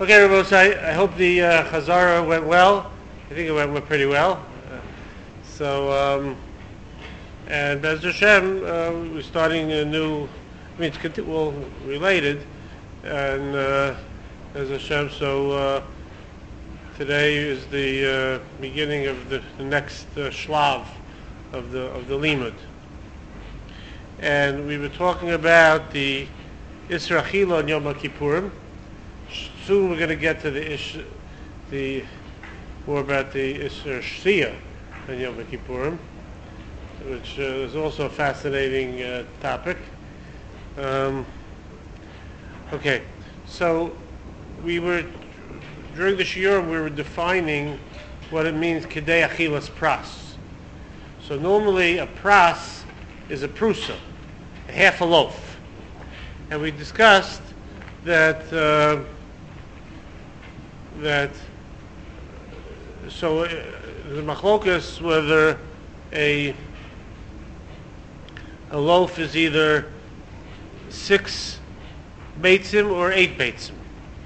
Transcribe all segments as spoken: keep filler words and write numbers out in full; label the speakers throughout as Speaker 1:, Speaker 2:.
Speaker 1: Okay, Rabbi, so I, I hope the uh, Chazara went well. I think it went, went pretty well. Uh, so, um, and Bez Hashem, uh, we're starting a new, I mean, it's conti- well, related, and uh, Bez Hashem, so uh, today is the uh, beginning of the, the next uh, shlav of the of the limud. And we were talking about the Isra Achila and Yom Kippurim. Soon we're going to get to the ish, the more about the Isra Shia and Yom Kippurim, which uh, is also a fascinating uh, topic. Um, okay, so we were during the shiur we were defining what it means Kedei Achilas Pras. So normally a pras is a prusa, a half a loaf, and we discussed that. Uh, that so uh, the machlokas whether a a loaf is either six beitzim or eight beitzim.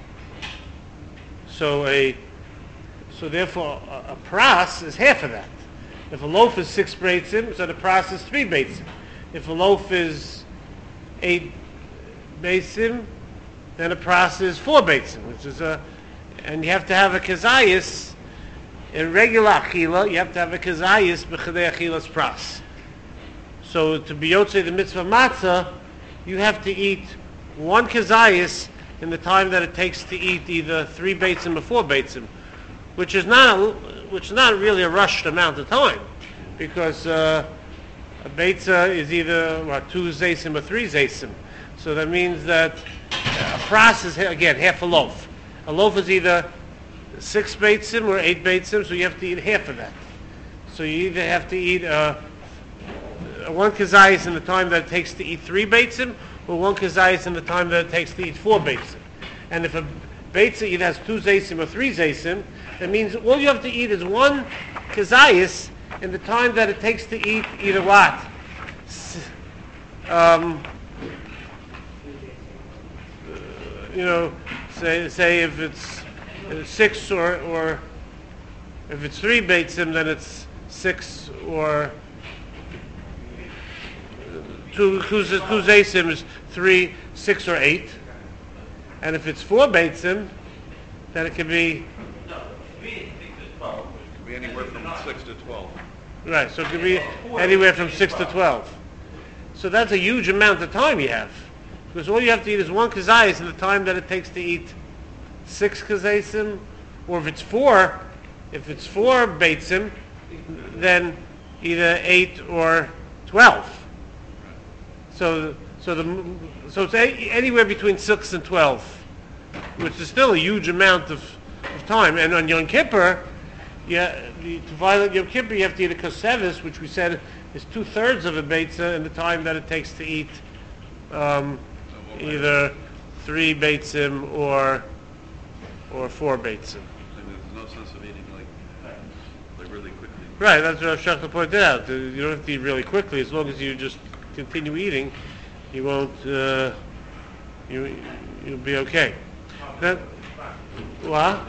Speaker 1: So a so therefore a, a pras is half of that. If a loaf is six beitzim, so the pras is three beitzim. If a loaf is eight beitzim, then a pras is four beitzim, which is a and you have to have a kezayis in regular achila. You have to have a kezayis b'chadei achilas pras. So to be yotzei the mitzvah matzah, you have to eat one kezayis in the time that it takes to eat either three beitzim or four beitzim, which is not a, which is not really a rushed amount of time, because uh, a beitzah is either what, two zaysim or three zaysim. So that means that a pras is again half a loaf. A loaf is either six beitzim or eight beitzim, so you have to eat half of that. So you either have to eat uh, one kazayis in the time that it takes to eat three beitzim, or one kazayis in the time that it takes to eat four beitzim. And if a beitzah either has two zaysim or three zaysim, that means all you have to eat is one kazayis in the time that it takes to eat either what? Um, you know, Say, say if it's uh, six or, or if it's three beitzim, then it's six or uh, two, two, two zaysim is three, six or eight. And if it's four beitzim, then it can be...
Speaker 2: No, it could be anywhere from six to twelve.
Speaker 1: Right, so it could be anywhere from six to twelve. So that's a huge amount of time you have. Because all you have to eat is one kazayis in the time that it takes to eat six kazaysim, or if it's four, if it's four beitzim, then either eight or twelve. So, so the so it's a, anywhere between six and twelve, which is still a huge amount of, of time. And on Yom Kippur, yeah, to violate Yom Kippur, you have to eat a kosevis, which we said is two thirds of a beitzah in the time that it takes to eat. Um, Either three beitzim or or four beitzim.
Speaker 2: There's no sense of eating like like really quickly.
Speaker 1: Right, that's what Shachar pointed out. You don't have to eat really quickly. As long as you just continue eating, you won't. Uh, you you'll be okay. That, what?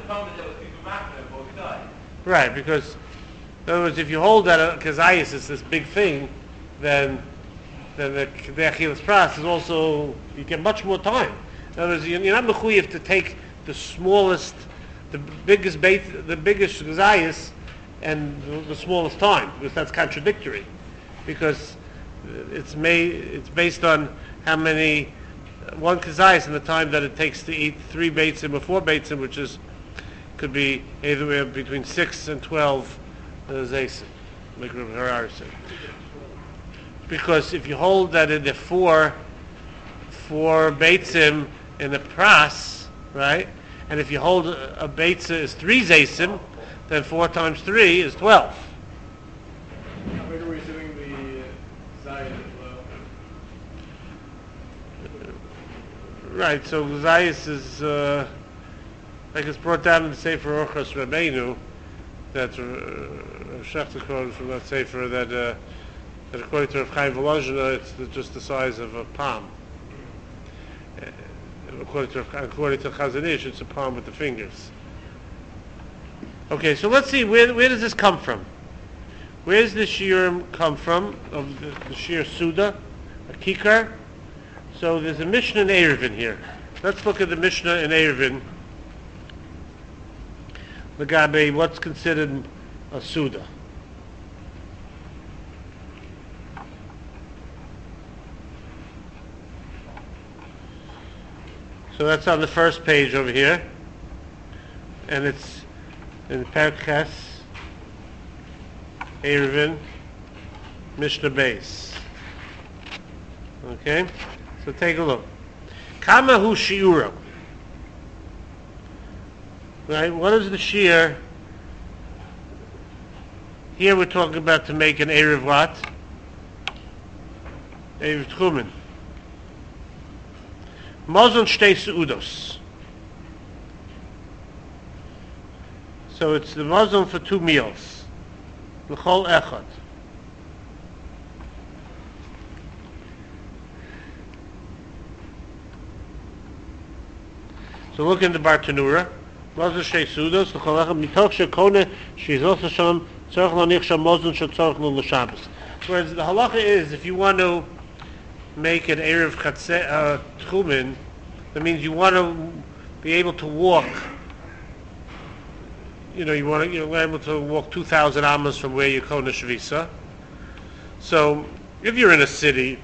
Speaker 1: Right, because in other words, if you hold that a kazayis is this big thing, then. Then the Kedei Achilas Pras is also, you get much more time. In other words, you're not mechuyev to take the smallest, the biggest beit, the biggest gazayis, and the, the smallest time, because that's contradictory. Because it's made, it's based on how many, one kazayis in the time that it takes to eat three beitzim or four beitzim, which is, could be anywhere between six and twelve uh, zaysim, like Rav Harari said. Because if you hold that in the four, four beitzim in the pras, right? And if you hold a, a beitzah is three zaysim, then four times three is twelve.
Speaker 3: Where are we doing the Zayis as well?
Speaker 1: Right, so Zayis is, uh, like it's brought down in the Sefer Orchos Rabbeinu, that uh, Shechter quoted from that Sefer, that uh, that according to Rav Chaim Volozhiner, it's the, just the size of a palm. according to according to Chazon Ish, it's a palm with the fingers. Okay, so let's see, where where does this come from? Where does the shiurim come from, of the, the shiur Suda, a kikar? So there's a Mishnah in Eruvin here. Let's look at the Mishnah in Eruvin. Lagabe, what's considered a Suda? So that's on the first page over here. And it's in Perek Ches, Eruvin, Mishnah Beis. Okay? So take a look. Kama hu shiura. Right? What is the shiur? Here we're talking about to make an Erev what? Erev Tchumen. Mazon shtei seudos. So it's the mazon for two meals. L'chol echad. So look in the Bartanura. Mazon shtei seudos. L'chol echad. Mitoch shekone shizos Hashem tzorch lo nichshav mazon shetzorch lo l'shabbos. Whereas the halacha is, if you want to make an Erev Chatze, uh, Tchumen, that means you want to be able to walk, you know, you want to, you're able to walk two thousand amas from where you kona shvisa. So, if you're in a city,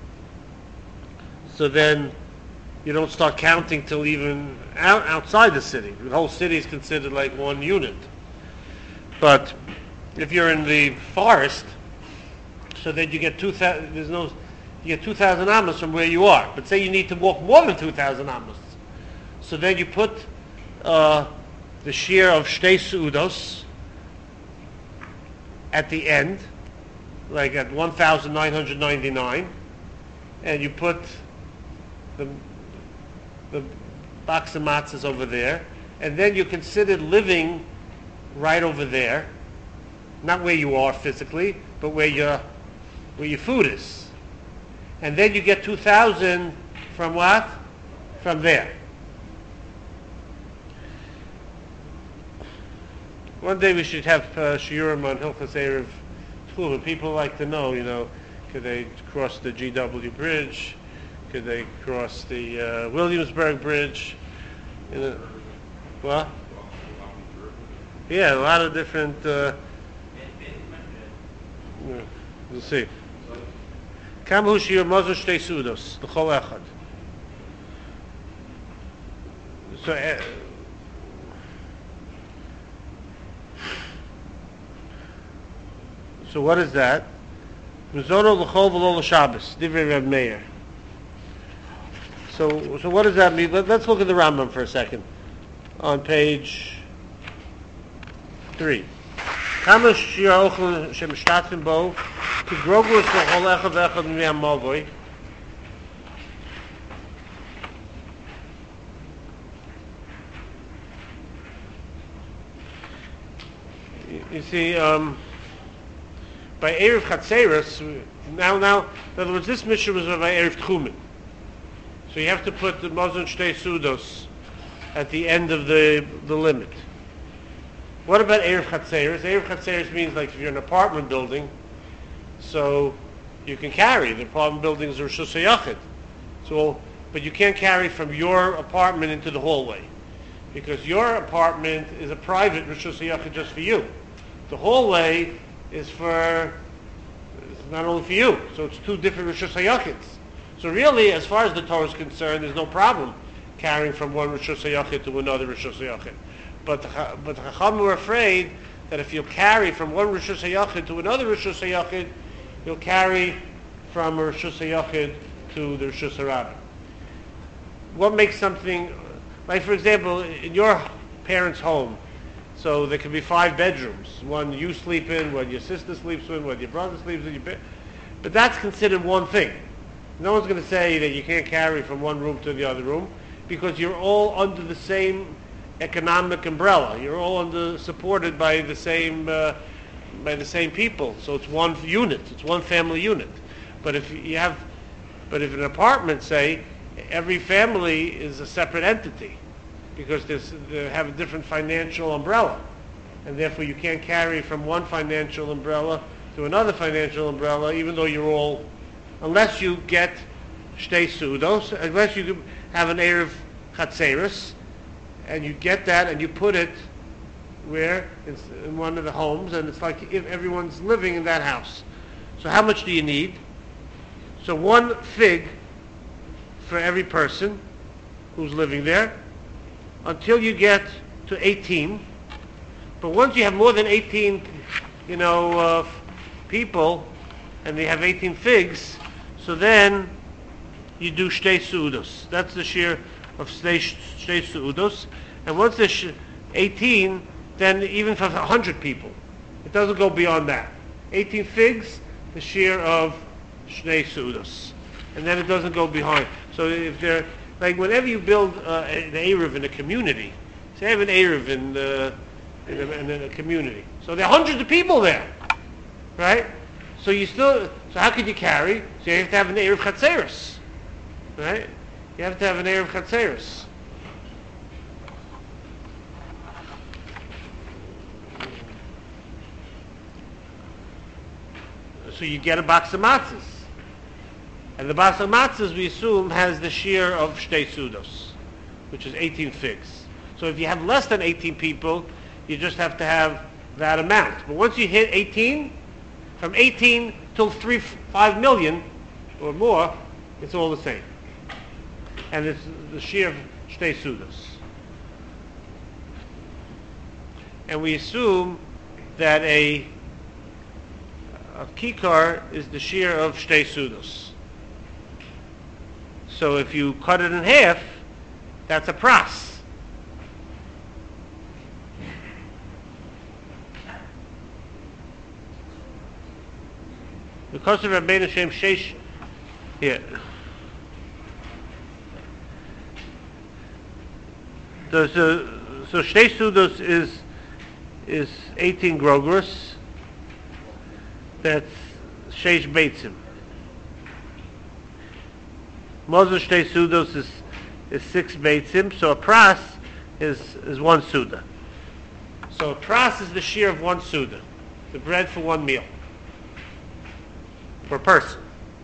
Speaker 1: so then you don't start counting till even out, outside the city. The whole city is considered like one unit. But if you're in the forest, so then you get two thousand, there's no, you get two thousand amas from where you are. But say you need to walk more than two thousand amas. So then you put uh, the shiur of shtei seudos at the end, like at one thousand nine hundred ninety-nine, and you put the, the box of matzahs over there, and then you consider living right over there, not where you are physically, but where your, where your food is. And then you get two thousand from what? From there. One day we should have uh, shiurim on Hilchos Erev Tchumen. People like to know, you know, could they cross the G W Bridge? Could they cross the uh, Williamsburg Bridge? You know, what? Yeah, a lot of different... Uh, yeah, we'll see. Kam hu shiur mazon shtei seudos, l'chol echad. So, uh, so what is that? Mizono l'chol v'lo l'shabbos, divrei Reb Meir. So, so what does that mean? Let, let's look at the Rambam for a second. On page three. Kama shiur ochel shemishtatzim bo, ki grogus l'chol echad v'echad miyam mavoi. You see, um, by Erev Chatzeros, now, now, in other words, this mission was by Erev Tchumen. So you have to put the Mazon Shtei Seudos at the end of the the limit. What about Erev Chatzeros? Erev Chatzeros means like if you're in an apartment building, so you can carry. The apartment buildings are Reshus HaYachid. So, but you can't carry from your apartment into the hallway, because your apartment is a private Reshus HaYachid just for you. The hallway is for, it's not only for you, so it's two different Reshus HaYachids. So really, as far as the Torah is concerned, there's no problem carrying from one Reshus HaYachid to another Reshus HaYachid. But the, but the Chacham were afraid that if you carry from one Reshus HaYachid to another Reshus HaYachid, you'll carry from a Reshus HaYachid to the Reshus HaRabbi. What makes something, like for example, in your parents' home, so there can be five bedrooms. One you sleep in, one your sister sleeps in, one your brother sleeps in. Your but that's considered one thing. No one's going to say that you can't carry from one room to the other room, because you're all under the same economic umbrella. You're all under, supported by the same uh, by the same people. So it's one unit. It's one family unit. But if you have, but if an apartment, say, every family is a separate entity because there's, they have a different financial umbrella. And therefore you can't carry from one financial umbrella to another financial umbrella, even though you're all, unless you get shtei sudos, unless you have an Erev Chatzeris, and you get that and you put it where? It's in one of the homes, and it's like if everyone's living in that house. So how much do you need? So one fig for every person who's living there until you get to eighteen. But once you have more than eighteen, you know, uh, people, and they have eighteen figs, so then you do shtei sudos. That's the shear of shtei shtei sudos. And once there's eighteen, then even for one hundred people, it doesn't go beyond that. eighteen figs, the shear of shtei sudos. And then it doesn't go behind. So if they're, like whenever you build uh, an Erev in a community, say I have an Erev in, uh, in, a, in a community. So there are hundreds of people there, right? So you still, so how could you carry? So you have to have an Erev Chatzeris, right? You have to have an Erev Chatzeris. So you get a box of matzahs. And the box of matzahs, we assume, has the shear of shtei sudos, which is eighteen figs. So if you have less than eighteen people, you just have to have that amount. But once you hit eighteen, from eighteen till three, five million or more, it's all the same. And it's the shear of shtei sudos. And we assume that a A kikar is the shear of shtei sudos. So if you cut it in half, that's a pras. Because of Rabbeinu Shem Sheish, here. So, so, so shtei sudos is is eighteen grogros. That's sheish beitzim. Mozer shtei sudos is is six beitzim, so a pras is is one suda. So a pras is the shear of one suda, the bread for one meal per person.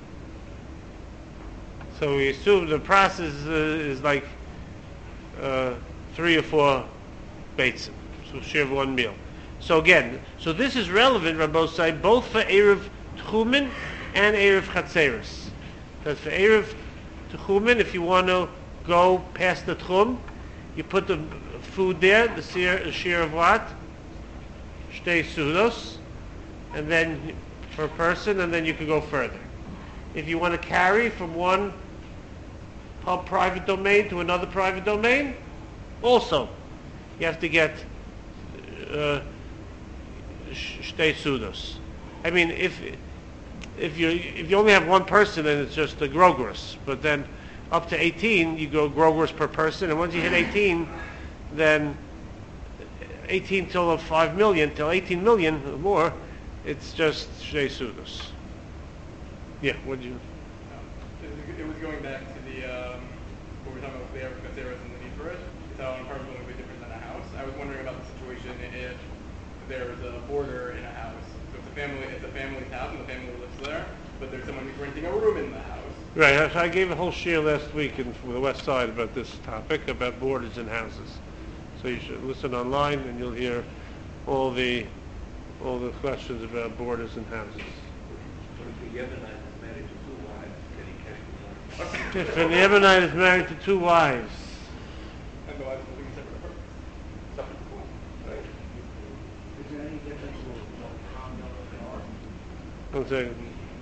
Speaker 1: So we assume the pras is uh, is like uh, three or four beitzim, so shear of one meal. So again, so this is relevant, Rabbosai, both for Erev Tchumen and Erev Chatzeris. Because for Erev Tchumen, if you want to go past the Tchum, you put the food there, the shear, the shear of what? Shtei sudos, and then per person, and then you can go further. If you want to carry from one pub private domain to another private domain, also, you have to get uh, shtei sudos. I mean, if if you if you only have one person, then it's just a grogros. But then up to eighteen, you go grogros per person, and once you hit eighteen, then eighteen till five million, till eighteen million or more, it's just shtei sudos. Yeah, what did you?
Speaker 3: It was going back to the um, what we were talking about there because there was in the need for it. It's how an apartment is going to be different than a house. I was wondering about the situation if there's a boarder in a house. So it's a family, it's a family's house, and the family lives there, but there's someone who's renting a room in the house.
Speaker 1: Right. So I gave a whole share last week in from the West Side about this topic about boarders in houses. So you should listen online, and you'll hear all the all the questions about boarders in houses.
Speaker 2: The Yemenite is married to two wives. Can he catch the one?
Speaker 1: If an Yemenite is married to two wives,
Speaker 3: And the wives living in separate apartments.
Speaker 2: Separate pool, right?
Speaker 4: Is there any difference with what condo or
Speaker 1: one second.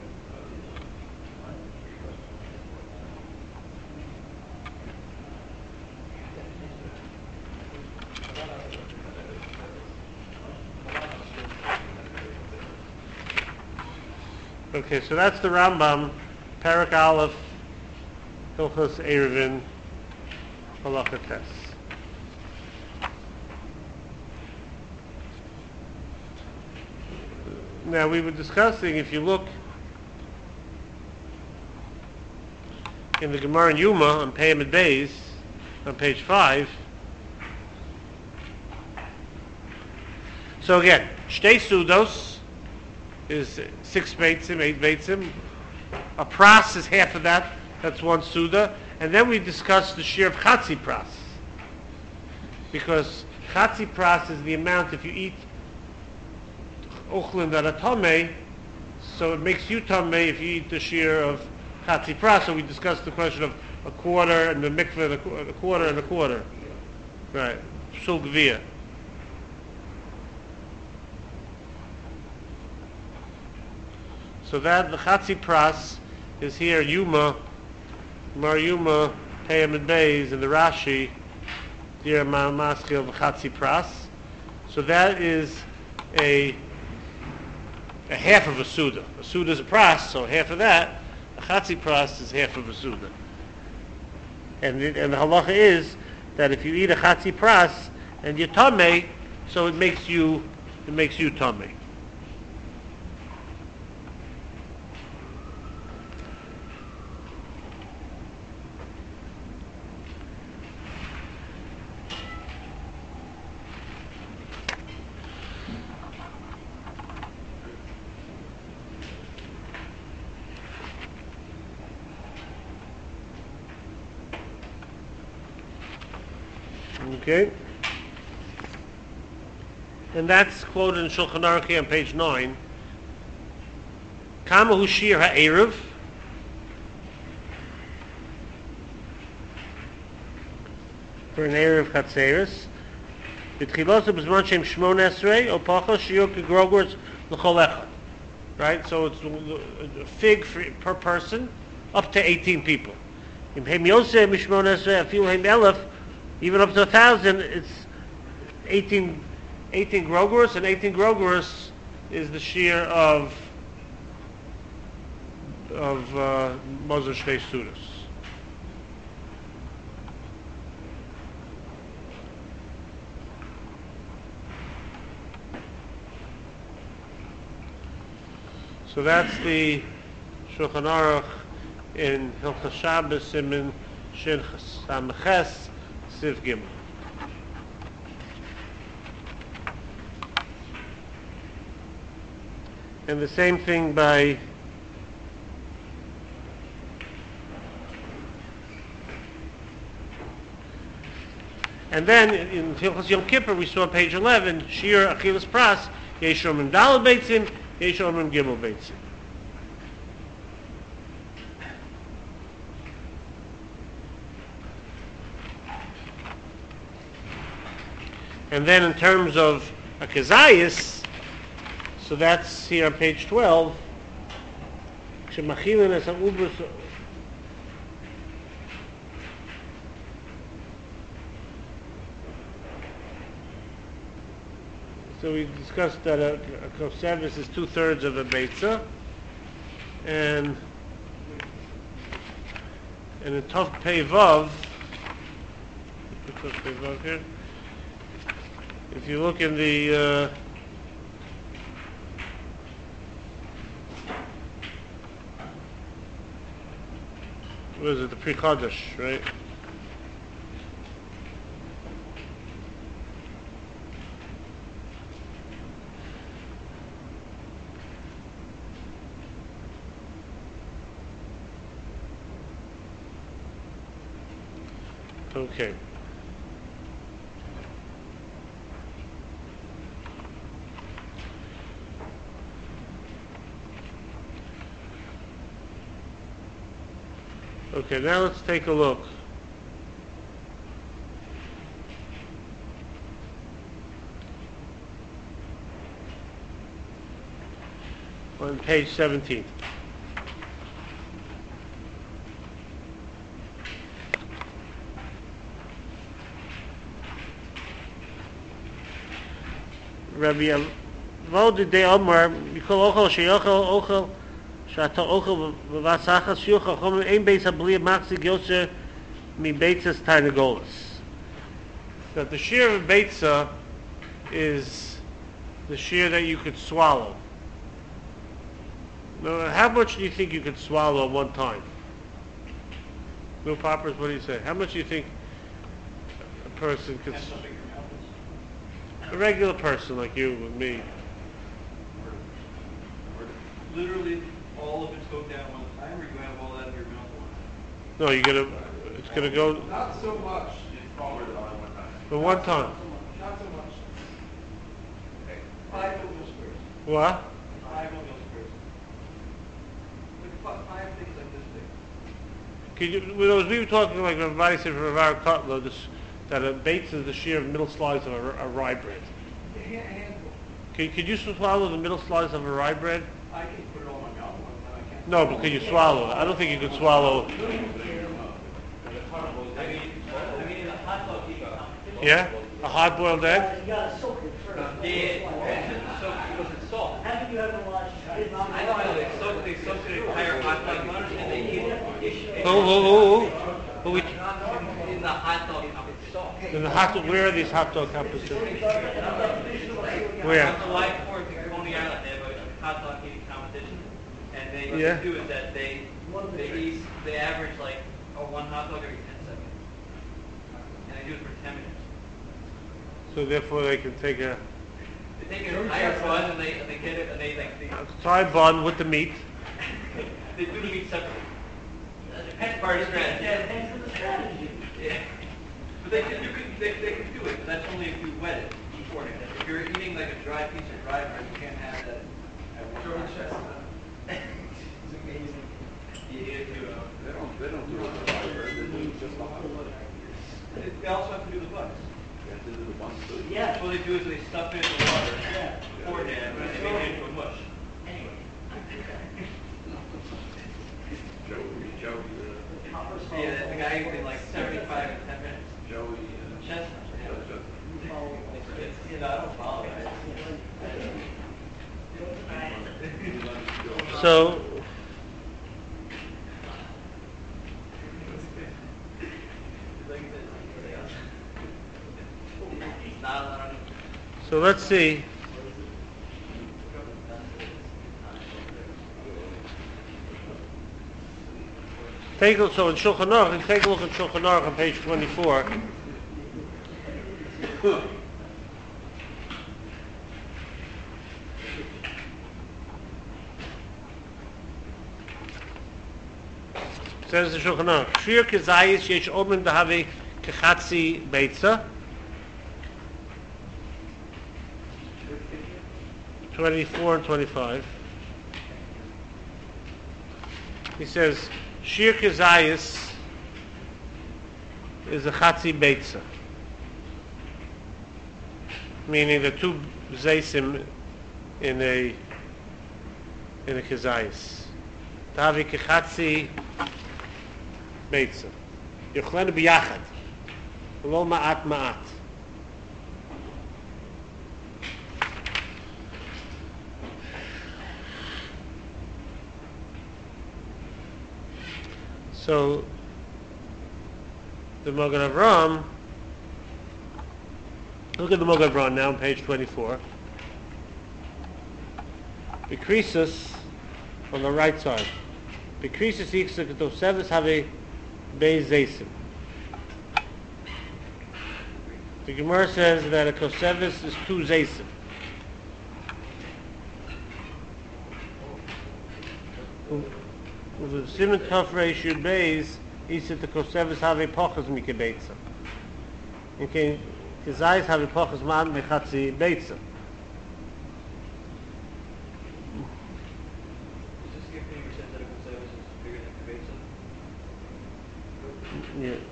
Speaker 1: Okay, so that's the Rambam, Parak Aleph, Hilchos Eruvin, Halacha Tes. Now we were discussing, if you look in the Gemara in Yuma on Payamid Bays, on page five. So again, Shtei Sudos is six Beitzim, eight Beitzim. A Pras is half of that, that's one Suda. And then we discussed the share of Chatzi Pras. Because Chatzi Pras is the amount if you eat Ochlin that are Tomei, so it makes you Tomei if you eat the share of Chatzi Pras. So we discussed the question of a quarter and the mikveh, a quarter and a quarter. Right. Shul Gviyah. So that the Chatzi Pras is here, Yuma, Mar Yuma, Payamid Beis, and the Rashi, Dir Maskil of Chatzi Pras. So that is a a half of a Suda. A Suda is a Pras, so half of that, a Chatzi Pras is half of a Suda. And the, and the halacha is that if you eat a Chatzi Pras and you're Tameh, so it makes you, it makes you Tameh. Okay, and that's quoted in Shulchan Aruch on page nine. Kama hu shir ha'erev. For an erev chatzeres. B'tchilos b'zman shem shmon esrei o pacha shiur k'grogors l'chol echad. Right, so it's a fig for, per person, up to eighteen people. Im hem yoseh mishmon esrei afilu hem elef. Even up to a thousand, it's eighteen, eighteen grogurus, and eighteen grogurus is the shear of of uh, Moses Shtei Sudos. So that's the Shulchan Aruch in Hilchos Shabbos Siman Shin Samches. Gimel. And the same thing by and then in Hilchos Yom Kippur we saw page eleven Shir Achilas Pras Yesh Omrim Daled Beitzim Yesh Omrim Gimel Beitzim. And then in terms of a kezayis, so that's here on page twelve. So we discussed that a, a kosevis is two thirds of a beitza, and and a tough pei vav. Tough pei vav here. If you look in the uh, what is it, the Pri Chodesh, right? Okay. Okay, now let's take a look. On page seventeen. Rabbi Avodah de Omar, Mikol Ochel Sheyochel Ochel שאתה אוכל ובסחס שיוכל חומר אין בייס הבלי המחזיק יוצר מבייצס תרנגולס. That the shear of beitza is the shear that you could swallow. Now, how much do you think you could swallow at one time? No poppers, what do you say? How much do you think a person could,
Speaker 3: That's
Speaker 1: s-
Speaker 3: something from Alphas.
Speaker 1: a regular person like you and me,
Speaker 2: Literally, all of it's go down one time, or you have all that in your mouth one?
Speaker 1: no, you're gonna, it's gonna go
Speaker 3: Not so much. It's probably all at one time.
Speaker 1: for one time.
Speaker 3: Not so much.
Speaker 2: Okay.
Speaker 3: Five oatmeal squares.
Speaker 1: What?
Speaker 3: Five oatmeal squares. Like fi- five things like this big.
Speaker 1: Could you, well, as we were talking like Ravadi said from Ravar Kotler, this, that a bates is the shear of middle slice of a, a rye bread.
Speaker 3: A hand- handful.
Speaker 1: Could, could you swallow the middle slice of a rye bread?
Speaker 3: I can put it all in my mouth one time. I can't.
Speaker 1: No, but could you swallow it? I don't think you could swallow.
Speaker 2: I mean, I mean, in the hot dog eating competition.
Speaker 1: Yeah? A hard-boiled egg?
Speaker 4: You gotta soak it first.
Speaker 2: Yeah, it's so, because it's salt.
Speaker 4: Haven't you ever watched?
Speaker 2: I know, they soak, they soak the entire hot dog and they eat it.
Speaker 1: Oh, oh, oh, oh. But we,
Speaker 2: In the hot dog competition.
Speaker 1: in the hot dog, where are these hot dog competitions? Where?
Speaker 2: On July fourth in Coney Island, they have a hot dog eating competition. And they, what
Speaker 1: Yeah.
Speaker 2: they do is that they, they eat, they average like, oh, one hot dog every ten seconds. And they do it for ten minutes.
Speaker 1: So therefore they can take a
Speaker 2: They take an entire bun and they, and they get it, and they like, they,
Speaker 1: Thai bun with the meat.
Speaker 2: they do the meat separately. That's part of the strategy.
Speaker 4: Thanks for the strategy.
Speaker 2: Yeah. But they can, you can, they, they can do it, but that's only if you wet it beforehand. If you're eating like a dry piece of dry bread, you can't have that at one time.
Speaker 3: It's amazing.
Speaker 2: You need it to, uh,
Speaker 5: They don't, they don't do it for fire, they do it just the hot dog.
Speaker 2: they they also have to do the buns.
Speaker 5: They have to do the buns too.
Speaker 4: Yeah.
Speaker 2: What they do is they stuff it in the water
Speaker 4: Yeah.
Speaker 2: beforehand, and they make it into a mush.
Speaker 4: Anyway.
Speaker 5: Joey, Joey, uh,
Speaker 2: Yeah, the guy who in like seventy-five in ten minutes.
Speaker 5: Joey, uh,
Speaker 2: Chestnut.
Speaker 5: Joe- Joe-
Speaker 2: It's, you know, I don't follow it.
Speaker 1: So,
Speaker 2: Not allowed.
Speaker 1: so let's see. Take a, so in Shulchan Aruch, take a look at Shulchan Aruch on page twenty-four. Says the Shulchan Aruch, Shir kezayis yesh omen dahavi kechatzi beitza. twenty-four and twenty-five. He says, Shir kezayis is a chatzi beitza. Meaning the two zaysim in a in a kezayis. Dahavi kechatzi beitza. Yochlenu biyachad. Lo ma'at ma'at. So, the Mogen Avram, look at the Mogen Avram now on page twenty-four. Bekrisus on the right side. Bekrisus iksa ketosevis have a zeisim. The Gemara says that a kosevis is two zeisim. With the Simon Tov Reishud Beis, he said the kosevis have a pochas mikebeitza. Okay, kezayis have a pochas man mechatzi beitza.
Speaker 2: Is this the opinion which says that a conservative is bigger than Kibetza?
Speaker 1: Yeah.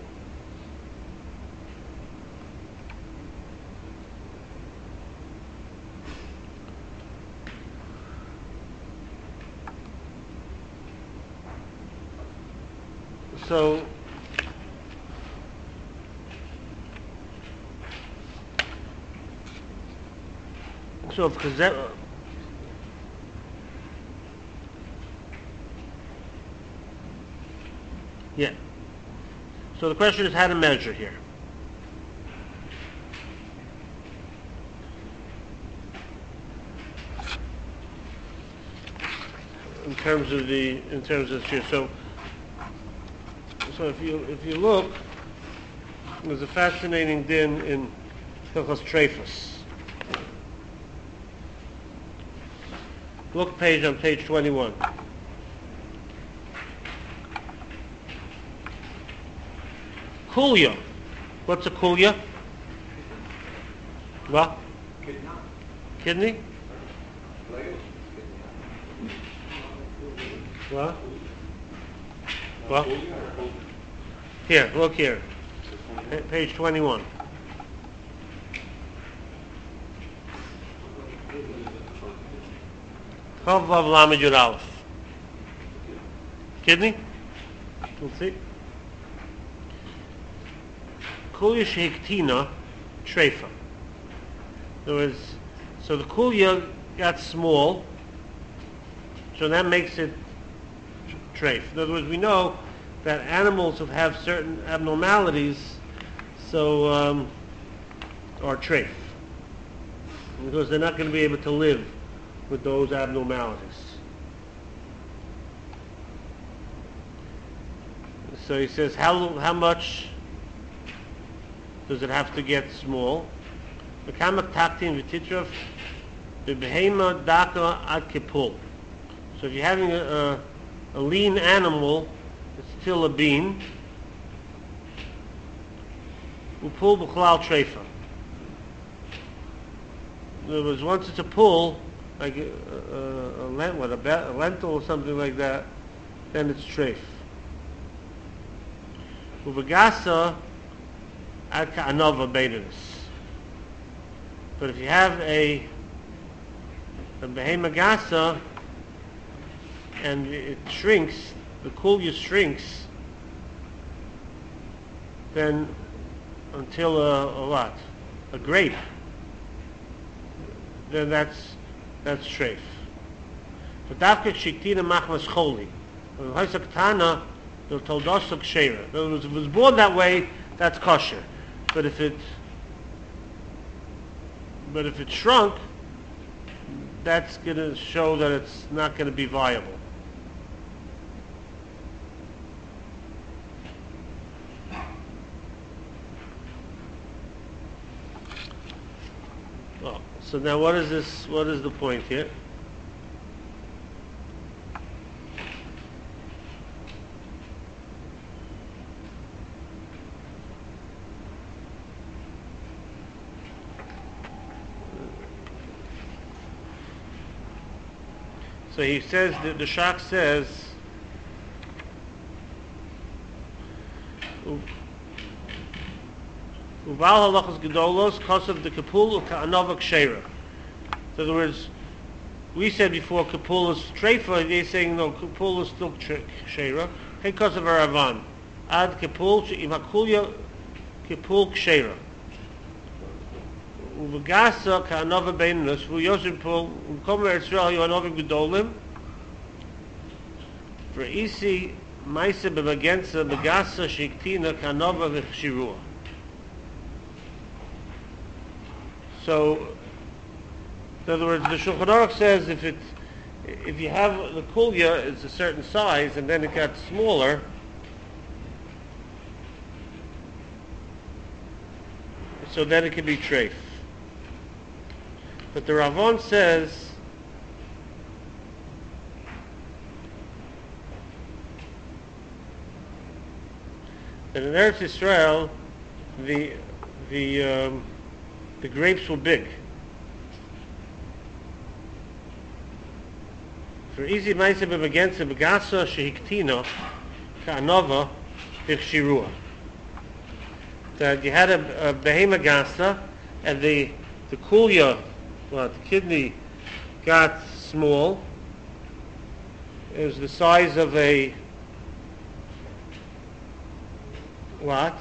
Speaker 1: So, so if Chazet, yeah. So the question is how to measure here. In terms of the, in terms of the, so, so So if you if you look, there's a fascinating din in Hilchos Treifos. Look page on page twenty-one. Kulya. What's a kulya? What? Kidney? What? What? Here, look here. Pa- Page twenty-one. Chav Vav Lamed Yud Aleph. Kidney? Let's see. Kulya Shehiktina Treifa. In other words, so the kulya got small, so that makes it treif. In other words, we know that animals who have certain abnormalities, so um, are treif, because they're not going to be able to live with those abnormalities. So he says, how how much does it have to get small? The kamak taktin v'titraf the behema daka ad kipul. So if you're having a, a, a lean animal, it's still a bean. Upul b'chlal treifa. In other words, once it's a pull, like a, a, a, lent, what, a, be, a lentil or something like that, then it's treif. Uvagasa ad ka'anova beininus. But if you have a a behema gasa and it shrinks, the kulya shrinks, then until a, a what? A grape, then that's that's treif. But dafka shiktina machmas choli. When ha'isakatana, they'll toldosuk sheira. In other words, if it was born that way, that's kosher. But if it But if it shrunk, that's going to show that it's not going to be viable. Oh, so now what is this? What is the point here? So he says, the, the Shach says, Uval halachas gedolos kosav the kapul u'ka'anova k'sheira. In other words, we said before kapul is treifa, they're saying no, kapul is still k'sheira. Hey kosav aravan. Ad kapul she'im hakulya kapul k'sheira. Uvagasa ka'anova beinus who yosef pul u'komer Yisrael yo'anova gedolim for isi maisa b'magensa b'gasa shiktina ka'anova v'chshirua. So, in other words, the Shulchan Aruch says if it, if you have the kulya, it's a certain size, and then it got smaller, so then it can be treif. But the Ravon says that in Eretz Yisrael, the the um, the grapes were big. For easy ma'aseh b'magensa b'gasa shehiktina ka'anova v'chshirua. That you had a, a behema gasa, and the the kulya, well, the kidney got small. It was the size of a what?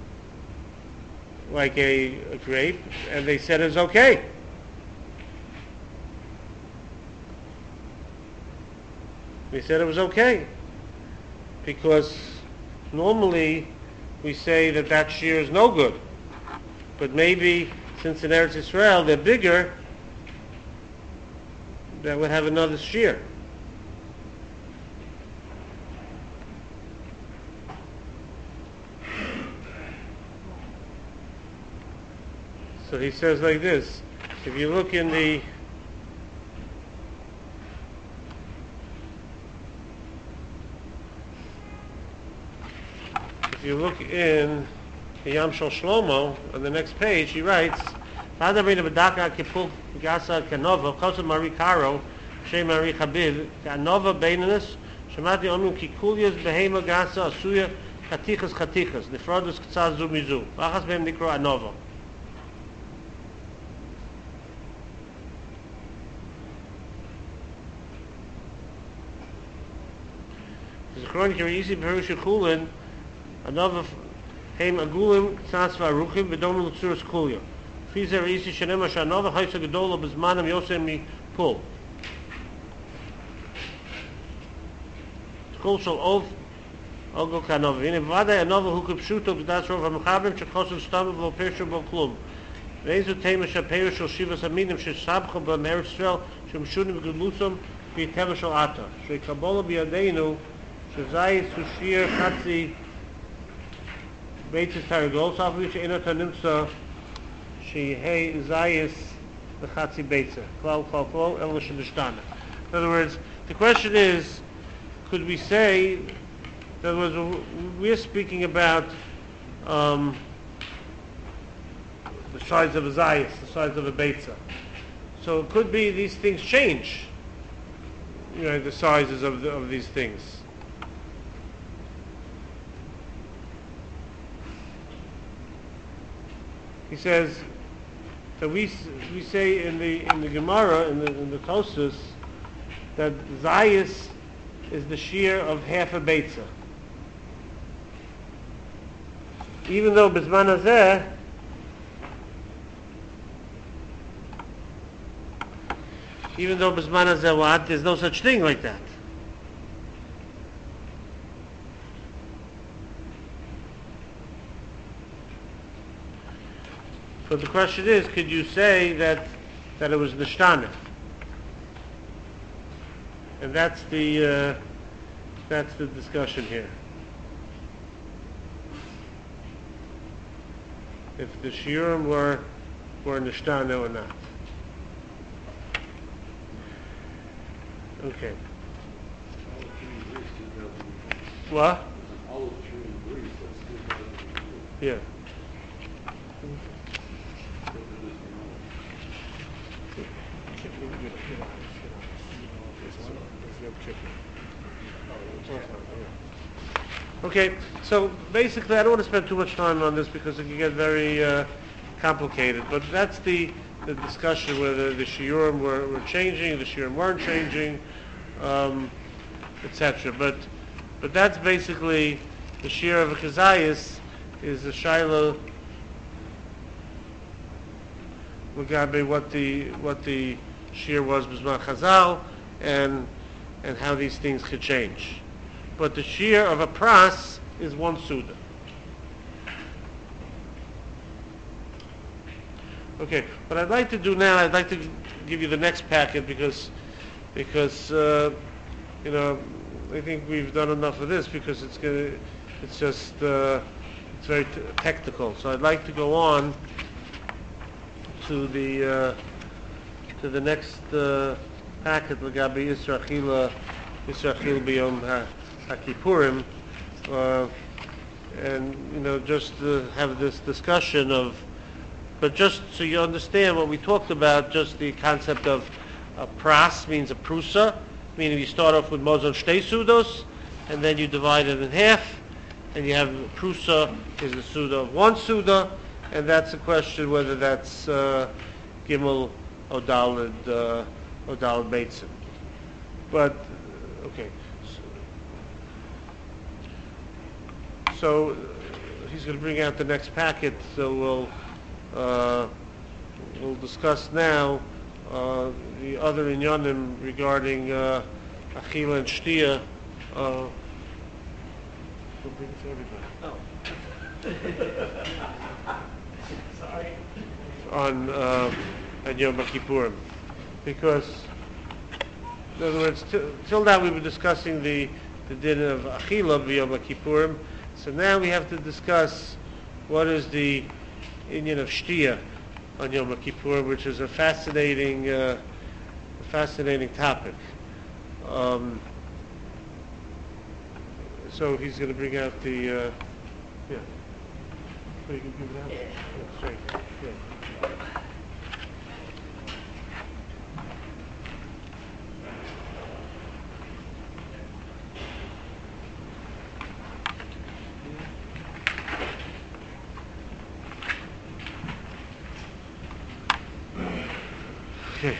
Speaker 1: Like a, a grape, and they said it was okay. They said it was okay because normally we say that that shear is no good, but maybe since in Eretz Yisrael they're bigger, that would have another shear. So he says like this. If you look in the if you look in the Yam Shel Shlomo on the next page, he writes, "Father Rabbeinu Bedaka Kipul Gasa Kanova Kosa Mari Karo Shem Mari Chabib Kanova Beinanus Shemati Omim Kikulias Behema Gasa Asuya Chatichas Chatichas Nifrodus Ktsaz Zu Mizu Vachas Behem Nikro Anova." Zichron Kirisi Perush Chulin Anova Heim Agulim Ktsaz Varuchim V'Dom L'Tzuras Kulya Fizer Isi Shenema Shanova Chaysa Gedola B'Zmanam Yosem Mi Pul Kol Shal Ov Ogol Kanova V'Ine V'Vadai Anova Hu Kipshuto G'das Rov HaMechabim Shechosav Stavu V'Lo Pershu V'Lo Klum V'Ezu Tema Shaperu Shal Shivas Aminim Shesabcha B'Mer Yisrael Shemshunim V'Gedlusam V'Yiteva Shal Ata Shekabola B'Yadeinu Shezayis Sushir Chatzi Beitzis Taragol Safri She'ena Tanimsa Shehei Zayis L'Chatzi Beitza Klal Klal Klal El L'Shedishtana. In other words, the question is, could we say, in other words, we're speaking about um, the size of a Zayis, the size of a Beitza. So it could be these things change, you know, the sizes of, the, of these things. He says that we we say in the in the Gemara in the in the Tosfos that Zayis is the shear of half a beitza. Even though Bizman Hazeh, even though Bizman Hazeh what, there's no such thing like that. But the question is, could you say that that it was nishtana? And that's the uh, that's the discussion here. If the shiurim were were nishtana or not. Okay. What?
Speaker 5: Olive tree in Greece, that's two thousand
Speaker 1: Yeah. Okay, so basically I don't want to spend too much time on this because it can get very uh, complicated, but that's the, the discussion whether the shiurim were, were changing, the shiurim weren't changing, um, et cetera. But but that's basically the shiur of a kazayis is the shaila Mugabe what the what the shiur was Bizman Chazal and and how these things could change. But the shear of a pras is one suda. Okay, what I'd like to do now, I'd like to g- give you the next packet because, because uh, you know, I think we've done enough of this because it's gonna, it's just, uh, it's very t- technical. So I'd like to go on to the uh, to the next uh, packet, L'gabi Yisra Achila, Yisra Achil B'yom Ha. HaKippurim, uh, and you know, just to have this discussion of, but just so you understand what we talked about, just the concept of a pras means a prusa, meaning you start off with mozon shtei sudos, and then you divide it in half, and you have prusa is the suda of one suda, and that's a question whether that's uh, gimel or daled uh, or daled beitzim. But okay. So he's going to bring out the next packet. So we'll uh, we'll discuss now uh, the other inyanim regarding uh, achila and shtia. Uh, we'll bring it to everybody.
Speaker 4: Oh. Sorry.
Speaker 1: On uh, on Yom Kippurim, because in other words, t- till now we were discussing the the din of achila b'Yom Kippurim. So now we have to discuss what is the inyan of shtia. on Yom Kippur, which is a fascinating, uh, a fascinating topic. Um, so he's going to bring out the, uh, yeah. So you can give it out? Yeah. Yeah, straight. Yeah. Okay.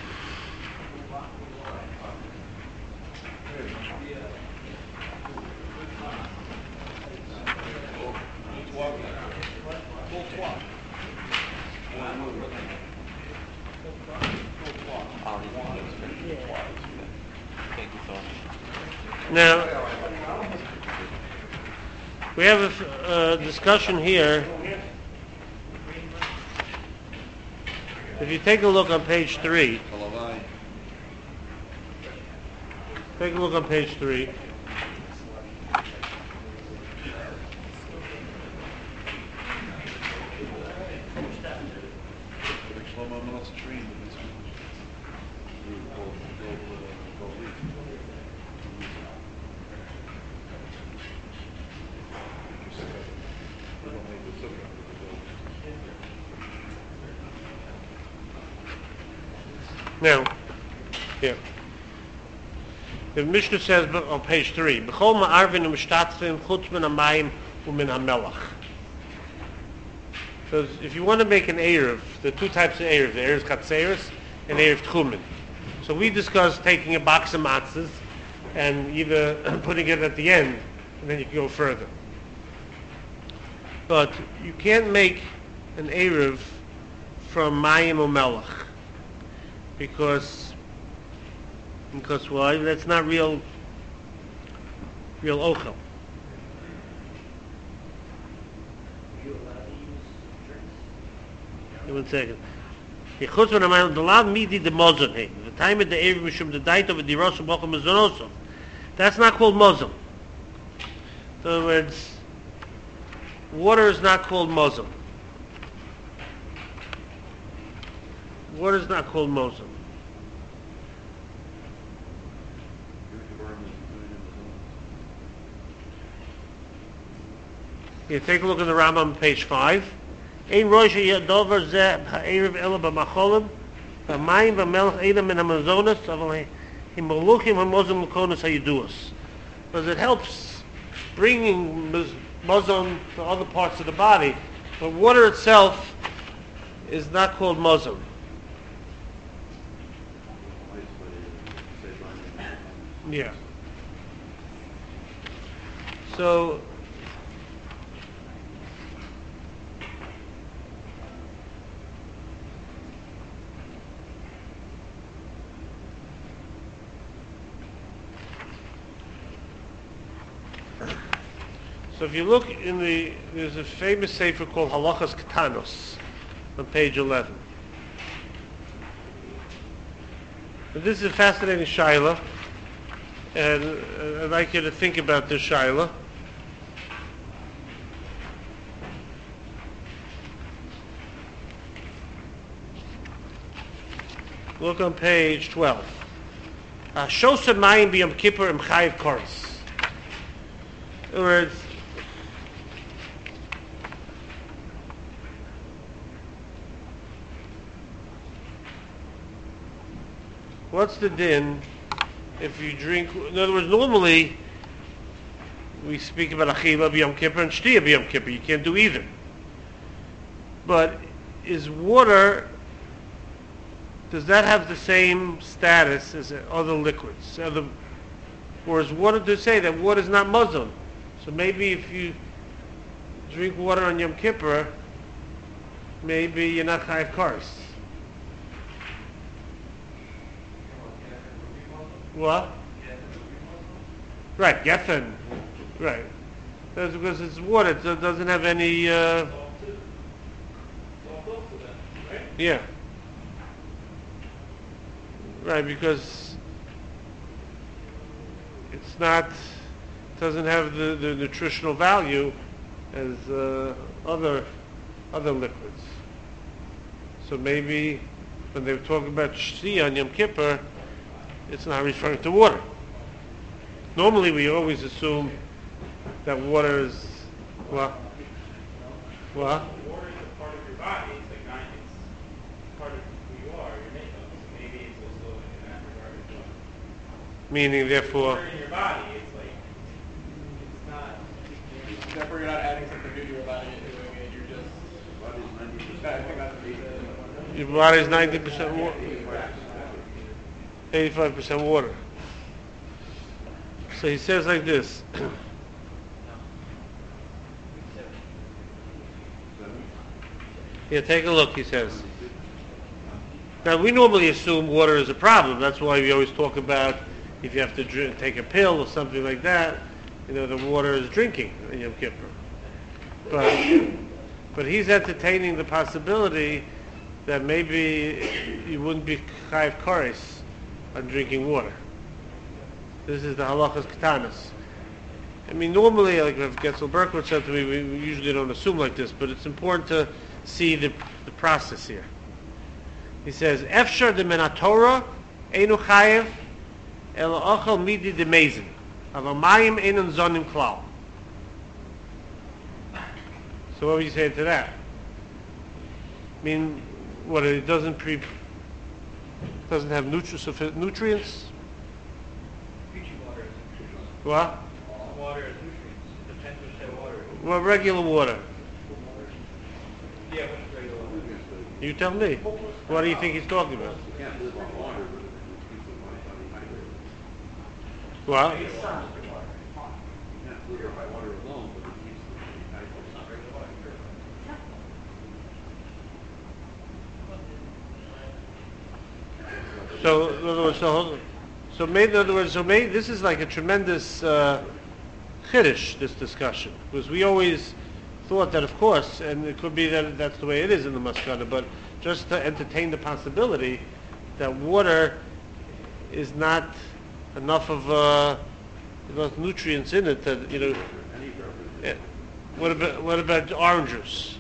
Speaker 1: Now, we have a f- uh, discussion here. If you take a look on page three, take a look on page three. Now, here. The Mishnah says on page three, "B'chol ma'arvin u'mishtatzvim chutz min hamayim u'min hamelach." So if you want to make an Erev, there are two types of Erev, the Erev Chatzeres and Erev Tchumen. So we discussed taking a box of matzahs and either putting it at the end, and then you can go further. But you can't make an Erev from Mayim or Melech. Because, because why? That's not real, real ochel.
Speaker 4: Are you allowed to use drinks?
Speaker 1: One second. Yechutz von hamayim dalav midi de mozon hey. The time of the erev mishum the dait of the dirosa bochum mezonoso. That's not called mozon. In other words, water is not called mozon. Water is not called mozon. You take a look at the Rambam, page five. Ein rosh yadover zeh ha'erev ela b'macholim v'mayim v'melech eina min ha'mazonos aval ha'meluchim ha'mozon l'konos ha'yiduos. Because it helps bringing mozon to other parts of the body, but water itself is not called mozon. Yeah. So So if you look in the, there's a famous sefer called Halachas Ketanos on page eleven. And this is a fascinating shaila, and uh, I'd like you to think about this shaila. Look on page twelve. Shosa mayim b'yom kippur im chayiv koros. In other words, what's the din if you drink? In other words, normally we speak about achiva b'yom kippur and shtiya b'yom kippur. You can't do either. But is water, does that have the same status as other liquids? Other, or is water to say that water is not mozon? So maybe if you drink water on Yom Kippur, maybe you're not chayav kares. What? Right, geffen. Right. That's because it's water. It doesn't have any. Uh, yeah. Right, because it's not, doesn't have the, the nutritional value as uh, other other liquids. So maybe when they were talking about Shti on Yom Kippur, it's not referring to water. Normally we always assume that water is, well, well,
Speaker 6: Water is a part of your body. It's like nine. It's part of who you are, your makeup. So maybe it's also in that regard as well.
Speaker 1: meaning therefore,
Speaker 6: Water in your body. It's like it's not.
Speaker 3: Therefore, you're not adding something new to your body and doing it. You're just.
Speaker 5: Body's ninety percent.
Speaker 3: I think that's what he said.
Speaker 1: your body is ninety percent water, eighty-five percent water. So he says like this. Yeah, take a look, he says. Now, we normally assume water is a problem. That's why we always talk about if you have to drink, take a pill or something like that, you know, the water is drinking in Yom Kippur. But, but he's entertaining the possibility that maybe you wouldn't be chayiv kares on drinking water. This is the halachas katanas. I mean, normally, like if Getzel Berkowitz said to me, we, we usually don't assume like this, but it's important to see the, the process here. He says, "Efshar de menatora einu chayev el ochel midi de mezin aval mayim einu zonim klal." So what would you say to that? I mean, what it doesn't pre doesn't have nutri- sufficient nutrients?
Speaker 2: Fiji water is nutritious.
Speaker 1: What?
Speaker 2: All water is nutrients. ten percent water.
Speaker 1: Well, regular water.
Speaker 2: Yeah, what's regular water?
Speaker 1: You tell me. What do you think he's talking about?
Speaker 5: You can't live on water, but it keeps the body hydrated.
Speaker 1: Well,
Speaker 5: You can't live by water alone, but it keeps the body hydrated.
Speaker 1: so in other words, so so made in other words, so made this is like a tremendous uh, chiddush, this discussion, because we always thought that, of course, and it could be that that's the way it is in the Maskana, but just to entertain the possibility that water is not enough of uh, enough nutrients in it that, you know.
Speaker 5: Any beverage.
Speaker 1: Yeah. What about what about orange juice?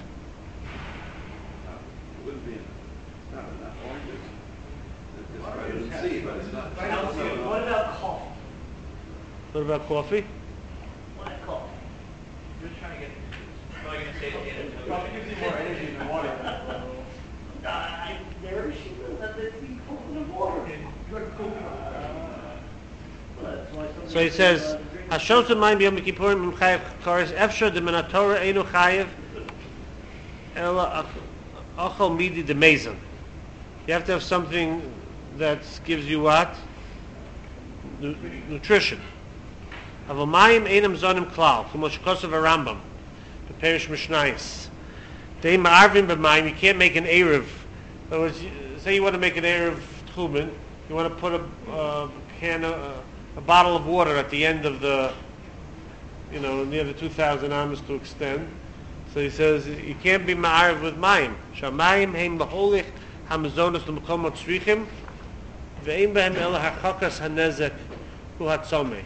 Speaker 5: It wouldn't be, it's not enough oranges. It's vitamin C, but it's not.
Speaker 4: Calcium. What about coffee?
Speaker 1: What about coffee?
Speaker 4: What about coffee?
Speaker 2: You're just trying to get, probably going to say to get into
Speaker 3: Coffee gives you more energy than water.
Speaker 4: I, there she goes. That's the coconut water. Drink coconut. That's why some
Speaker 1: So he
Speaker 4: people,
Speaker 1: says,
Speaker 4: uh, drink-
Speaker 1: "Hashos l'mayim b'yom kippurim im chayev kares efshar de menatora einu chayev ela achal midi de mezon." You have to have something that gives you what? Nu- nutrition. Aval mayim einam zonim klal, kumo shkosav Rambam, the Perish Mishnayos. They ma'arvim b'mayim. You can't make an erev. In other words, you- say you want to make an erev tchumen, you want to put a uh, can of, uh, a bottle of water at the end of the, you know, near the two thousand amos to extend. So he says you can't be ma'arv with mayim. Shamayim heim b'holich hamazonos l'makom tzrichim ve'im behem el hachakas hanezek hu hatzomei.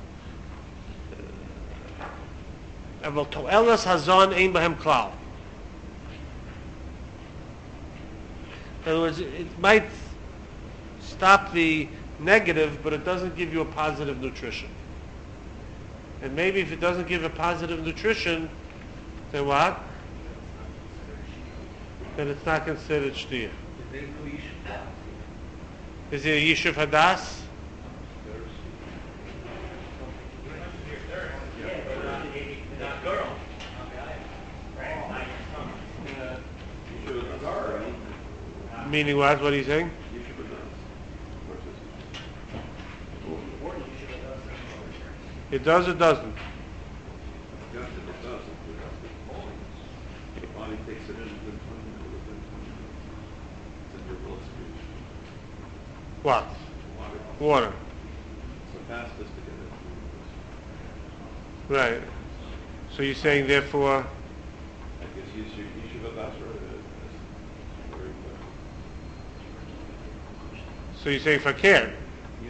Speaker 1: Aval to'elas hazon ein behem klal. In other words, it might stop the negative, but it doesn't give you a positive nutrition. And maybe if it doesn't give a positive nutrition, then what? Then it's not considered shtiyah. Is it a yishuv hadas?
Speaker 2: not girl.
Speaker 3: Yeah.
Speaker 5: You should have done it.
Speaker 1: Meaning what? What are you saying?
Speaker 5: You should have done it.
Speaker 1: It does or doesn't?
Speaker 5: Yes, it does. The body takes it in within twenty minutes, within twenty minutes. It's in your bloodstream.
Speaker 1: What?
Speaker 5: Water.
Speaker 1: Water.
Speaker 5: It's the fastest to get it through.
Speaker 1: Right. So you're saying therefore,
Speaker 5: I guess you should, you should have asked her. Very good.
Speaker 1: so you're saying fakir.
Speaker 5: Yeah.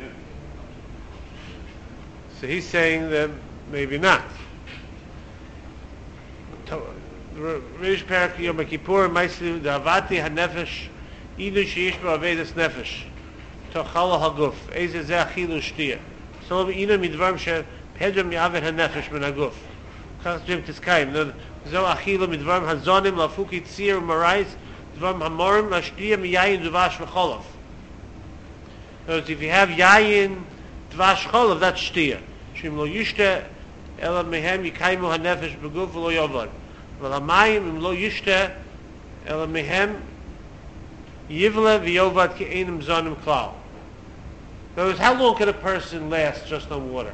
Speaker 1: So he's saying that maybe not. To- Rish Perak Yom Kippur, Maisli Davati HaNefesh, Idu Sheish Bo Avedas Nefesh, Tochal HaGuf, Eze Ze Achilu Shtia. So Inu Midvarm She Pedram Yavet HaNefesh Ben HaGuf. Kach Jim Tiskayim, Zo Achilu Midvarm HaZonim, Lafuki Tzir Marais, Dvarm HaMorim, Lashtia Miyayin Duvash V'Cholov. In other words, if you have Yayin Dvash Cholov, that's Shtia. Shim Lo Yishte, Ela Mehem Yikaimu HaNefesh Beguf V'Lo Yovad. ולמים אם לא ישתה אלא מהם יבלה ויובד כאינם זונים כלל. In other words, how long can a person last just on water?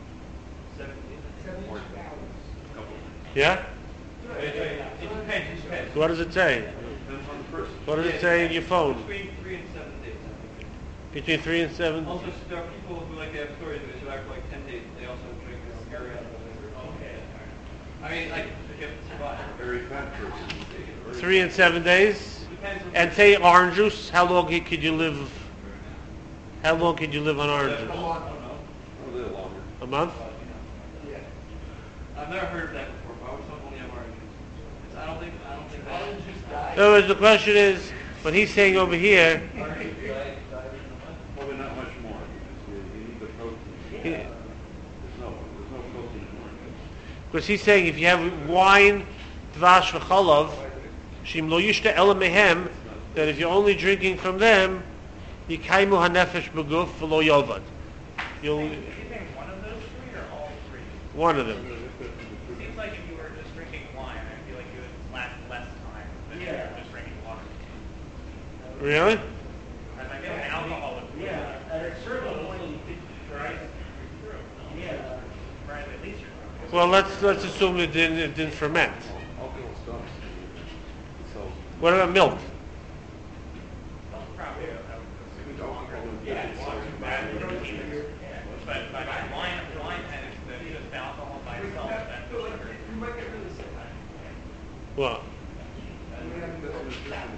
Speaker 1: Yeah?
Speaker 2: It depends, it depends.
Speaker 1: So what does it say?
Speaker 5: Depends on the person.
Speaker 1: What does it say in your phone?
Speaker 2: Between three and seven days.
Speaker 1: Between three and seven?
Speaker 2: Also, there are people who like to have stories of it, so after like ten days, they also drink scary out of it. Okay. I mean, like, you have to survive.
Speaker 5: A very fat person. will take it very
Speaker 1: Three and seven days?
Speaker 2: Depends on
Speaker 1: And say orange juice, how long could you live? How long could you live on orange
Speaker 2: I
Speaker 1: juice?
Speaker 2: don't know.
Speaker 5: A little longer.
Speaker 1: A month?
Speaker 2: Yeah. I've never heard of that before, but I was told only have orange juice. It's, I don't think, I don't think that. Orange juice diet.
Speaker 1: In other words, the question is, what he's saying over here,
Speaker 5: Probably not much more, because you, you need the protein.
Speaker 1: he-
Speaker 5: There's no, there's no protein in orange juice.
Speaker 1: because he's saying if you have wine, dvash v'cholov, shim lo yishta ela mehem, that if you're only drinking from them, yikaimu hanefesh beguf v'lo yovad. You'll,
Speaker 6: You think one of those three or all three?
Speaker 1: one of them.
Speaker 6: It seems like if you were just drinking wine, I feel like you would last less time than if you were just drinking water.
Speaker 1: Really?
Speaker 6: And I feel like alcohol would.
Speaker 4: Yeah, at a certain point, you could,
Speaker 6: Right?
Speaker 4: yeah.
Speaker 6: Right, at least you're.
Speaker 1: Well, let's let's assume it didn't it didn't ferment.
Speaker 5: Alcohol stops. So,
Speaker 1: What about milk?
Speaker 6: Probably, I would assume.
Speaker 5: alcohol would be-
Speaker 6: Yeah, but, but wine, wine has the, just alcohol by itself, that's sugar.
Speaker 4: You might get really sick.
Speaker 1: What?
Speaker 5: That's nutrition.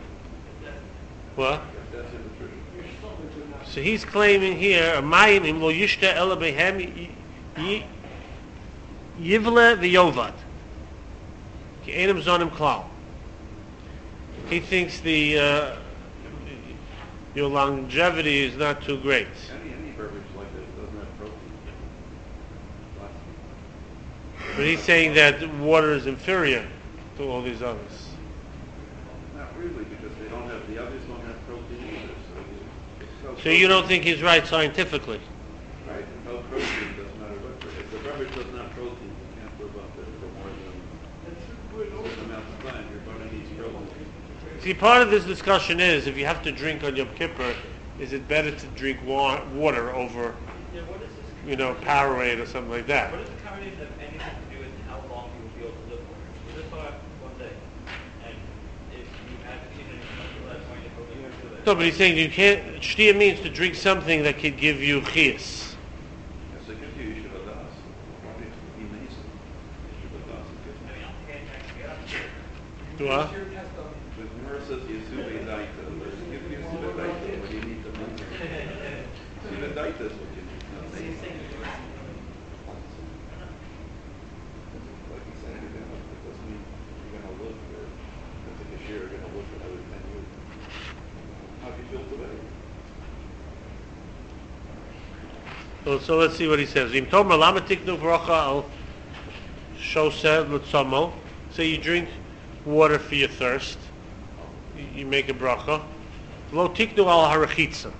Speaker 1: What?
Speaker 5: That's a nutrition.
Speaker 1: So he's claiming here, mayim im lo yishta ela behem y- y- yivle v'yovad. Ki einam zonim klal. He thinks the uh, your longevity is not too great.
Speaker 5: Any, any beverage like that doesn't have protein. Lots.
Speaker 1: But he's saying that water is inferior to all these others.
Speaker 5: Not really, because they don't have, the others don't have protein either, so you... so-
Speaker 1: So you don't think he's right scientifically?
Speaker 5: Right, no protein, doesn't matter what, if the beverage doesn't have protein, you can't live up there for more than a certain amount of time, your body needs protein.
Speaker 1: See, part of this discussion is, if you have to drink on Yom Kippur, is it better to drink wa- water over,
Speaker 2: Yeah, what is this?
Speaker 1: you know, Powerade or something like that?
Speaker 2: What does the carbonation have anything to do with how long you will be able to live for? We just thought one day, and if you haven't seen any people that's going to go into it.
Speaker 1: No, but he's saying you can't, shtia means to drink something that could give you chiyas.
Speaker 5: Yes, it gives you Yeshiva Das. Probably be amazing. Yeshiva Das is good.
Speaker 6: I mean, I'll take it,
Speaker 1: Do I?
Speaker 5: The Gemara says Yeshiva Daita, there's give you Yeshiva Daita, what you need to make. Yeshiva Daita is what you need. Not Daita. Like he's saying, you're gonna, it doesn't mean you're gonna live for, that's like a year, you're gonna live for another ten years. How do you feel today?
Speaker 1: So, so let's see what he says. Im tomer lama tiknu bracha al shoseh l'tzomo. Say you drink water for your thirst. You, you make a bracha. Lo tiknu al harachitza.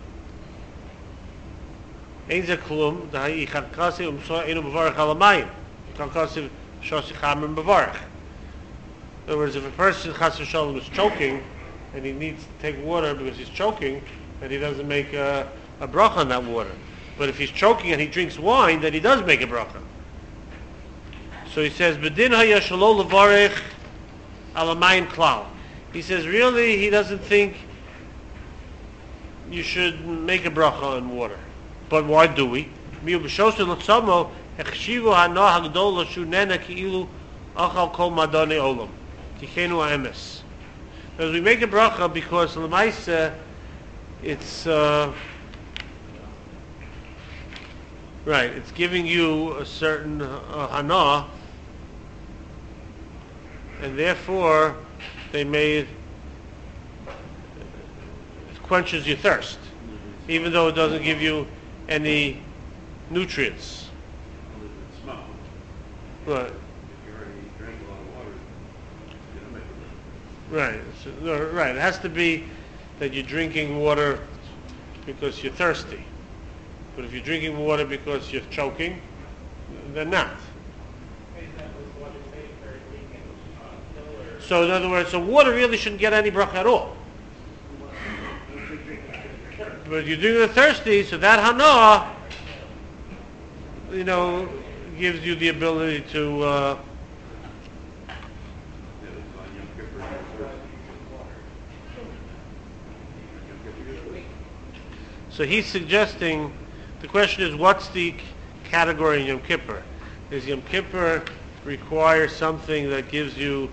Speaker 1: Ein ze klum, da hi chankasi um so enu bevarach al amayim. Chankasi shosi chamim bevarach. In other words, if a person chas v'shalom is choking, and he needs to take water because he's choking, then he doesn't make a, a bracha on that water. But if he's choking and he drinks wine, then he does make a bracha. So he says, "Bedin hayashalo levarich alamayim klal." He says, really, he doesn't think you should make a bracha on water. But why do we? Miu b'shosu l'tzamo hechshivu hanoah hagdol l'shunena ki'ilu achal kol madani olam tichenu ha'emes. As we make a bracha because l'maisa, it's uh, right. It's giving you a certain uh, hana. and therefore they made it quenches your thirst, even though it doesn't give you any nutrients.
Speaker 5: Only if it's small.
Speaker 1: Right,
Speaker 5: If you already drank a lot of water, you don't make a difference.
Speaker 1: right, so, no, right. It has to be that you're drinking water because you're thirsty. But if you're drinking water because you're choking, then not. So in other words, so water really shouldn't get any bracha at all. But you're doing it thirsty, so that hana, you know, gives you the ability to. Uh,
Speaker 5: Yeah, this is on Yom Kippur, you're thirsty. Yom Kippur, you're thirsty.
Speaker 1: so he's suggesting. The question is, what's the category in Yom Kippur? Does Yom Kippur require something that gives you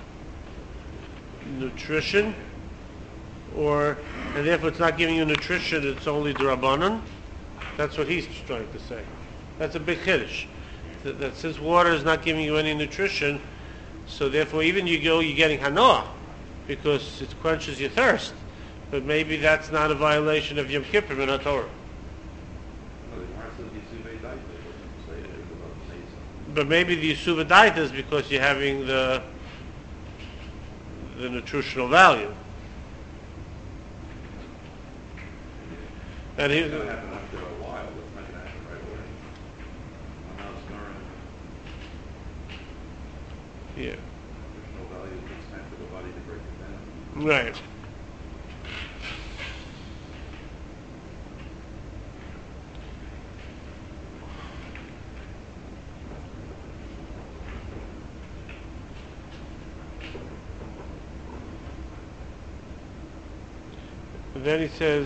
Speaker 1: nutrition, or and therefore it's not giving you nutrition, it's only drabanan? That's what he's trying to say. That's a big chiddush. That, that since water is not giving you any nutrition, so therefore even you go, you're getting hanoah because it quenches your thirst. But maybe that's not a violation of Yom Kippur in Torah.
Speaker 5: Well, the Gemara says Yisuvei Daita, it doesn't say anything about Neisa.
Speaker 1: But maybe the Yisuva Daita is because you're having the the nutritional value. And he,
Speaker 5: It's going to happen after a while, it's not going to happen right away. I'm not snoring,
Speaker 1: yeah,
Speaker 5: nutritional value takes time for the body to break it down.
Speaker 1: right. And then he says,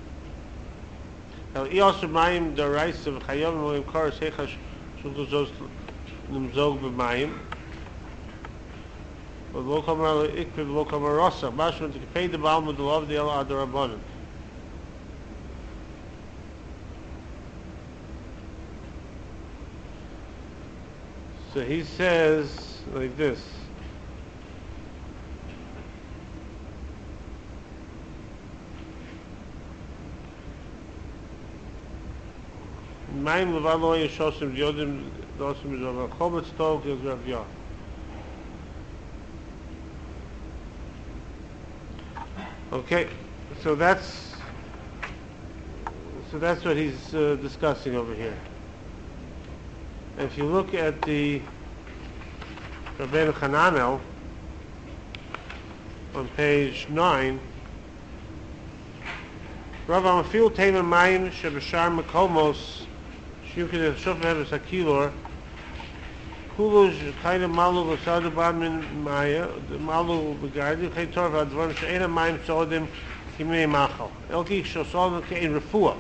Speaker 1: "El ios b'mayim daraisa v'chayom v'olim karas hechash shuluzos nimzog b'mayim v'lo kamar ikve v'lo kamar rosa mashman t'kepei d'bal m'dulav d'el adarabonin." So he says like this. Mayim levan lo yeshosim yodim dosim zova chobetz tov yezravya. Okay, so that's so that's what he's uh, discussing over here. And if you look at the Rabbeinu Hananel on page nine, Rav Amafil Tema Mayim Shebashar Makomos Shukid Shofar Sakilor Kuluj kind of Malu Vasadaban Min Maya Malu Begardi Chaytor Vadvan Sheina Mayim Sodim Kimei Machal Elki Shosol in Refuah.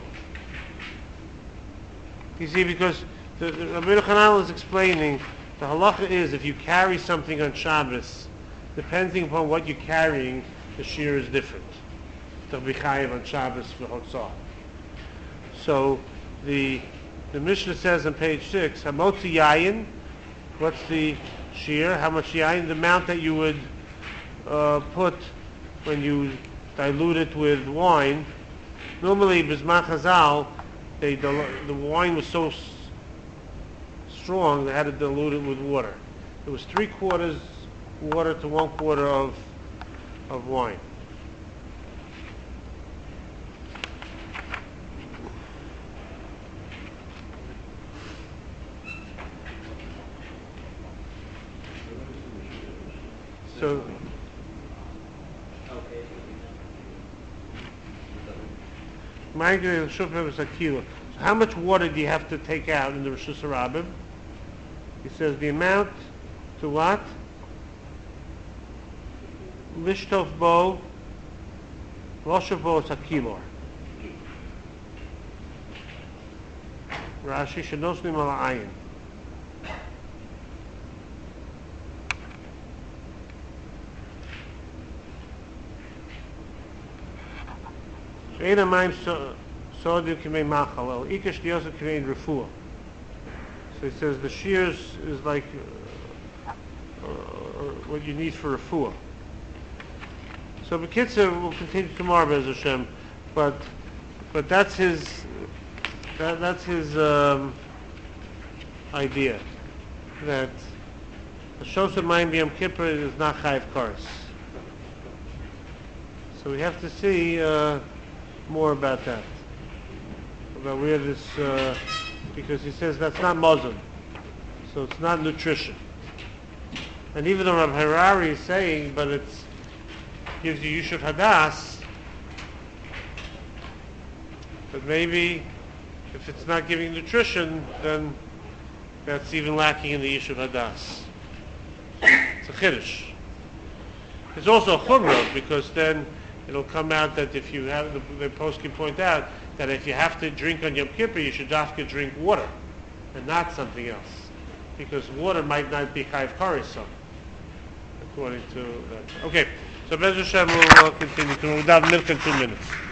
Speaker 1: You see, because the, the Rabbeinu Hananel is explaining the halacha is if you carry something on Shabbos, depending upon what you're carrying, the shear is different. The B'chayev on Shabbos for Hotzah. So the the Mishnah says on page six, Hamotzi Yayin, what's the shear? How much Yayin? The amount that you would uh, put when you dilute it with wine. Normally, B'zman Chazal, they dil- the wine was so s- strong they had to dilute it with water. It was three quarters water to one quarter of of wine. So, so how much water do you have to take out in the Rosh Hashanah? He says the amount to what? Lishtov bo, Rosh bo is a kilo. Rashi shenosnim ala ayin. Eina mayim sodim kimei machal, el ikash diyosa kimei refuah. So he says the shears is like uh, uh, what you need for refuah. So B'kitzur will continue tomorrow, Be'ez Hashem, but but that's his that, that's his um, idea that the Shos Mayim B'Yom Kippur is not Chayiv Kares. So we have to see uh, more about that, about where this uh, because he says that's not mazon, so it's not nutrition. And even though Rav Harari is saying, but it gives you Yishuv Hadas, but maybe if it's not giving nutrition, then that's even lacking in the Yishuv Hadas. It's a Chiddush. It's also a Chumrah, because then it'll come out that if you have, the, the post can point out, that if you have to drink on Yom Kippur, you should dafka drink water, and not something else. Because water might not be Chayiv Kares, so, according to that. Okay, so Be'ez Hashem will uh, continue. We'll have milk in two minutes.